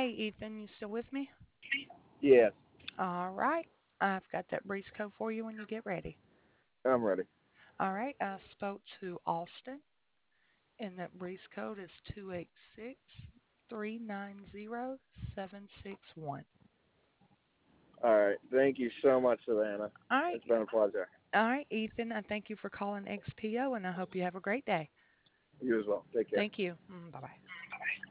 Hey, Ethan, you still with me? Yes, All right. I've got that breeze code for you when you get ready. I'm ready. All right. I spoke to Austin, and that breeze code is 286-390-761. All right. Thank you so much, Savannah. All right. It's been a pleasure. All right, Ethan. I thank you for calling XPO, and I hope you have a great day. You as well. Take care. Thank you. Bye bye.